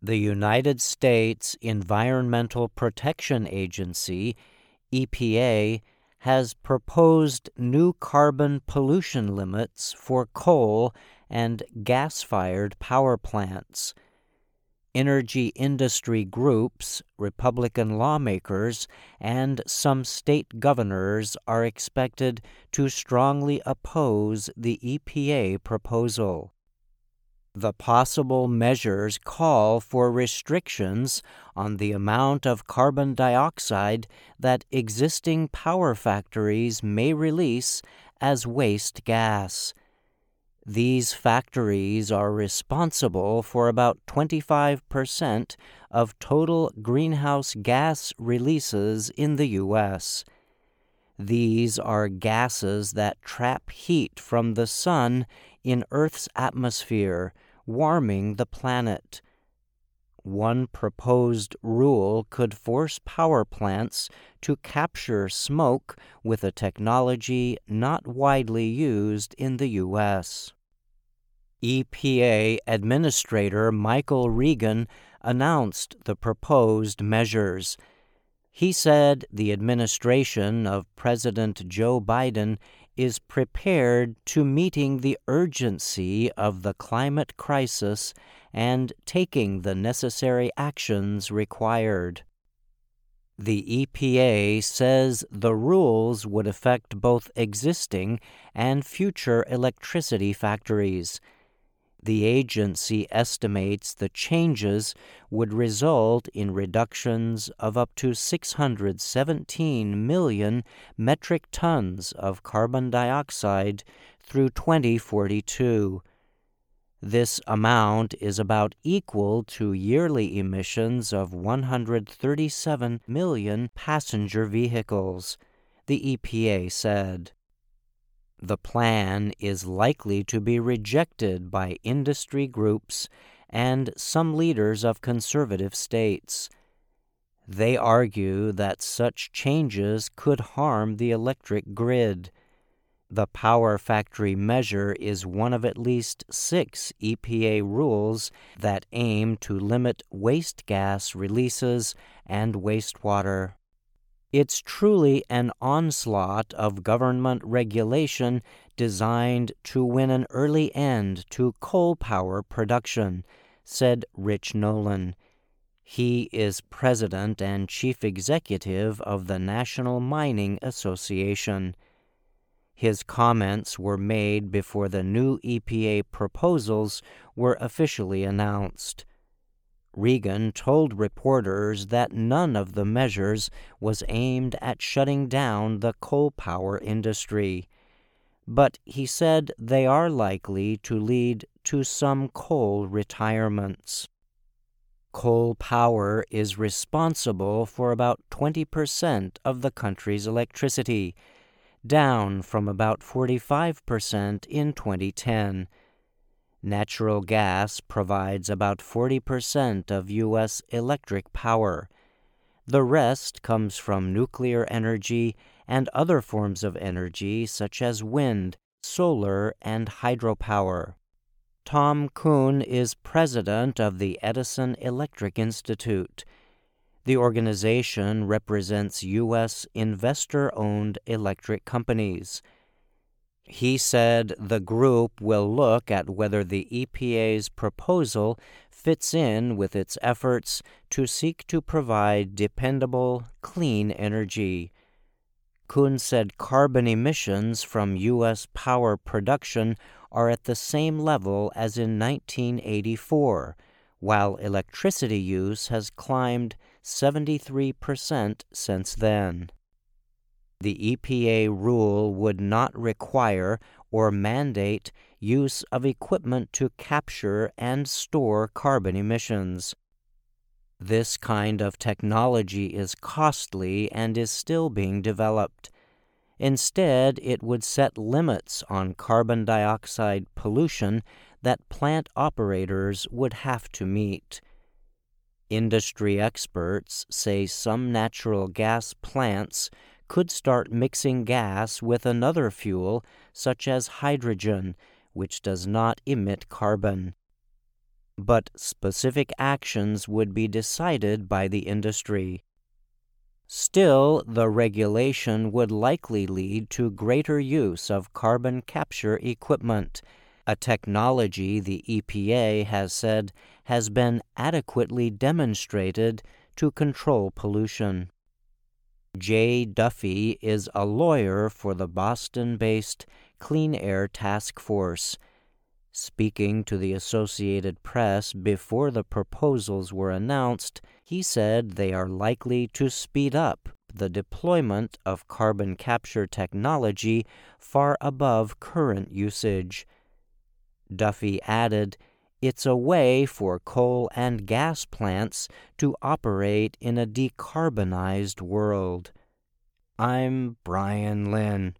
The United States Environmental Protection Agency, EPA, has proposed new carbon pollution limits for coal and gas-fired power plants. Energy industry groups, Republican lawmakers, and some state governors are expected to strongly oppose the EPA proposal. The possible measures call for restrictions on the amount of carbon dioxide that existing power factories may release as waste gas. These factories are responsible for about 25% of total greenhouse gas releases in the U.S. These are gases that trap heat from the sun in Earth's atmosphere, warming the planet. One proposed rule could force power plants to capture smoke with a technology not widely used in the U.S. EPA Administrator Michael Regan announced the proposed measures. He said the administration of President Joe Biden is prepared to meeting the urgency of the climate crisis and taking the necessary actions required. The EPA says the rules would affect both existing and future electricity factories. The agency estimates the changes would result in reductions of up to 617 million metric tons of carbon dioxide through 2042. This amount is about equal to yearly emissions of 137 million passenger vehicles, the EPA said. The plan is likely to be rejected by industry groups and some leaders of conservative states. They argue that such changes could harm the electric grid. The power factory measure is one of at least 6 EPA rules that aim to limit waste gas releases and wastewater. It's truly an onslaught of government regulation designed to win an early end to coal power production, said Rich Nolan. He is president and chief executive of the National Mining Association. His comments were made before the new EPA proposals were officially announced. Regan told reporters that none of the measures was aimed at shutting down the coal power industry, but he said they are likely to lead to some coal retirements. Coal power is responsible for about 20% of the country's electricity, down from about 45% in 2010. Natural gas provides about 40% of U.S. electric power. The rest comes from nuclear energy and other forms of energy such as wind, solar, and hydropower. Tom Kuhn is president of the Edison Electric Institute. The organization represents U.S. investor-owned electric companies. He said the group will look at whether the EPA's proposal fits in with its efforts to seek to provide dependable, clean energy. Kuhn said carbon emissions from U.S. power production are at the same level as in 1984, while electricity use has climbed 73% since then. The EPA rule would not require or mandate use of equipment to capture and store carbon emissions. This kind of technology is costly and is still being developed. Instead, it would set limits on carbon dioxide pollution that plant operators would have to meet. Industry experts say some natural gas plants could start mixing gas with another fuel, such as hydrogen, which does not emit carbon. but specific actions would be decided by the industry. Still, the regulation would likely lead to greater use of carbon capture equipment, a technology the EPA has said has been adequately demonstrated to control pollution. Jay Duffy is a lawyer for the Boston-based Clean Air Task Force. Speaking to the Associated Press before the proposals were announced, he said they are likely to speed up the deployment of carbon capture technology far above current usage. Duffy added, "It's a way for coal and gas plants to operate in a decarbonized world." I'm Brian Lynn.